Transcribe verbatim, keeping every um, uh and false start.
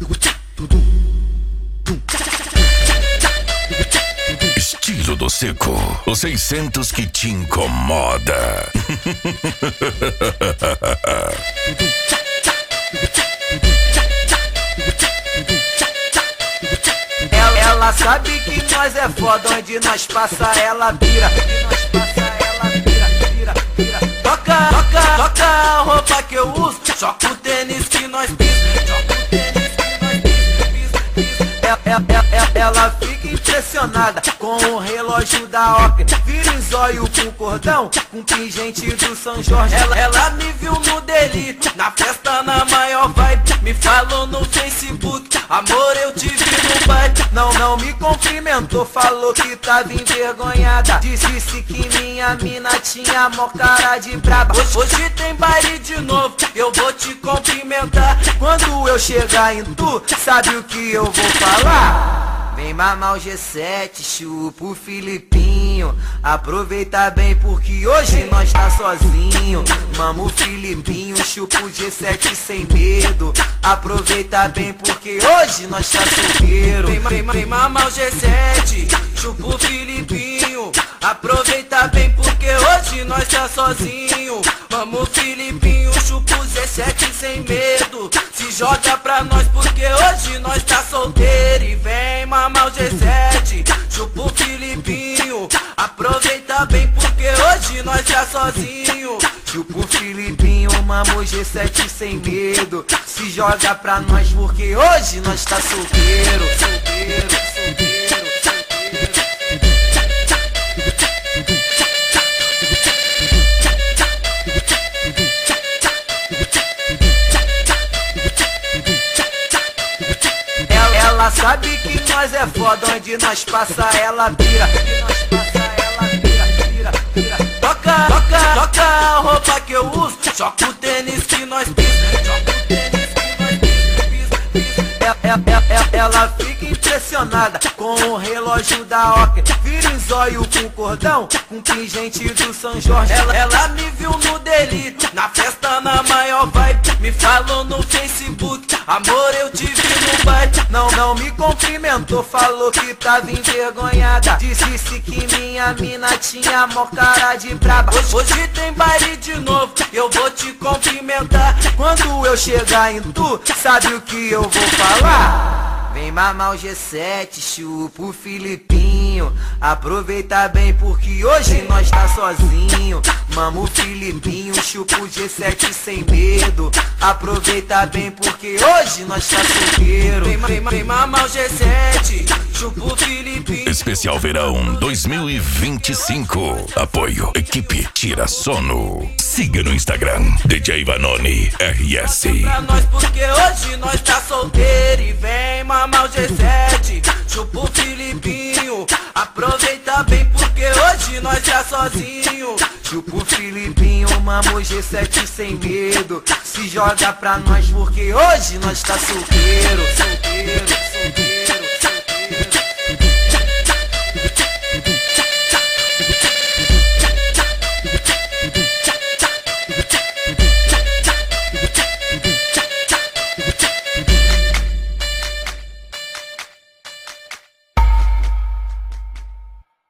Estilo do Seco, os seiscentos que te incomoda. Ela, ela sabe que nós é foda, onde nós passa ela vira. Toca, toca, toca a roupa que eu uso, joga o tênis que nós pisa, joga o tênis que nós pisa, pisa, pisa. Ela, ela, ela fica impressionada com o relógio da Oca, vira em zóio com cordão, com pingente do São Jorge. Ela, ela me viu no delírio, na festa na maior vibe, me falou no Facebook, amor eu te vi no baile. Não, não me cumprimentou, falou que tava envergonhada, disse que minha mina tinha mó cara de braba. Hoje, hoje tem baile de novo, eu vou te cumprimentar. Quando eu chegar em tu, sabe o que eu vou falar? Vem mamar o G sete, chupa o Filipinho, aproveita bem porque hoje nós tá sozinho. Mama o Filipinho, chupa o G sete sem medo, aproveita bem porque hoje nós tá solteiro. Vem, vem, vem mamar o G sete, chupa o Filipinho, aproveita bem porque hoje nós tá sozinho. Mama o Filipinho, chupa o G sete sem medo, se joga pra nós porque hoje nós tá solteiro. E vem mamar o G sete, chupa o Filipinho, aproveita bem porque hoje nós tá sozinho. Chupa o Filipinho, mama o G sete sem medo, se joga pra nós porque hoje nós tá solteiro, solteiro, solteiro. Ela sabe que nós é foda, onde nós passa ela vira. Toca, toca, toca a roupa que eu uso, joga o tênis que nós pisa, joga o tênis que nós pisa, pisa, pisa. Ela, ela, ela fica impressionada com o relógio da Oca, vira em zóio com cordão, com pingente do São Jorge. Ela, ela me viu no delírio, na festa na maior vibe, me falou no Facebook, amor eu te vi no baile. Não, não me cumprimentou, falou que tava envergonhada, disse que minha mina tinha mó cara de braba. Hoje, hoje tem baile de novo, eu vou te cumprimentar. Quando eu chegar em tu, sabe o que eu vou falar? Vem mamar o G sete, chupa o Filipinho, aproveita bem porque hoje nós tá sozinho. Mama o Filipinho, chupa o G sete sem medo, aproveita bem porque hoje nós tá solteiro. Vem, vem, vem mamar o G sete, chupa o Filipinho. Especial Verão dois mil e vinte e cinco. Apoio Equipe Tira Sono. Siga no Instagram D J Vanoni R S. Pra nós porque hoje nós tá solteiro. E vem mamar o G sete, chupa o Filipinho, aproveita bem porque hoje nós tá sozinho. Chupa o Filipinho, mama o G sete sem medo, se joga pra nós porque hoje nós tá solteiro, solteiro.